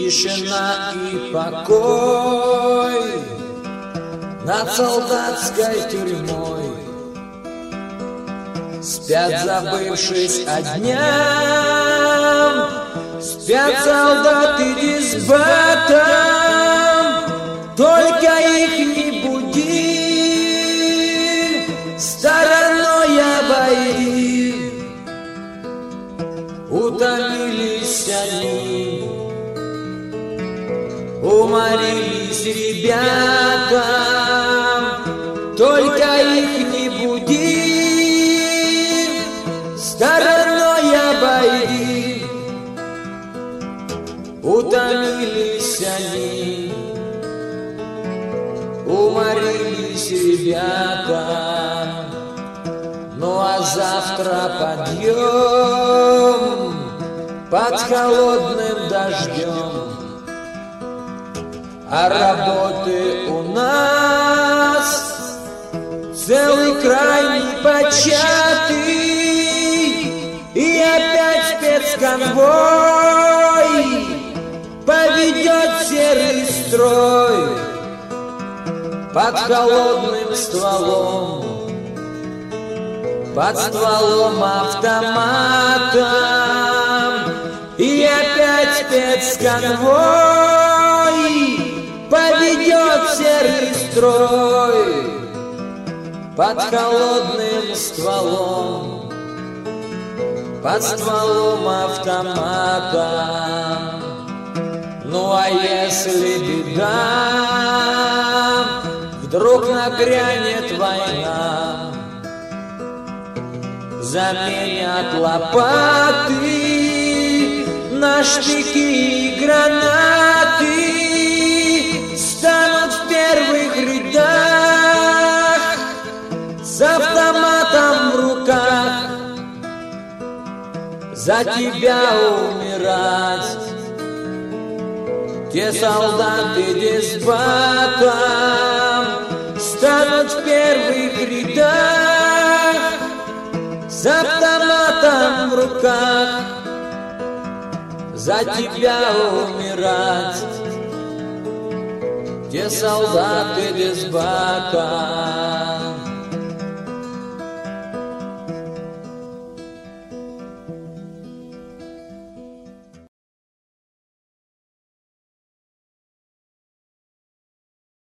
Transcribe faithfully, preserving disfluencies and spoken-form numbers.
Тишина и покой над солдатской тюрьмой. Спят, забывшись о дням, спят солдаты дисбатом. Только их не буди, стороной обойди. Утомились они, уморились ребята, только их не буди, стороной обойди. Утомились они, уморились ребята, ну а завтра подъем под холодным дождем. А работы у нас целый край непочатый, и опять спецконвой поведет серый строй под холодным стволом, под стволом автомата. И опять спецконвой поведет серый строй под холодным стволом, под стволом автомата. Ну а если беда, вдруг нагрянет война, заменят лопаты на штыки и гранаты, станут в первых рядах с автоматом в руках за тебя умирать. Те солдаты дисбатом станут в первых рядах с автоматом в руках за тебя умирать. Те солдаты дисбатом.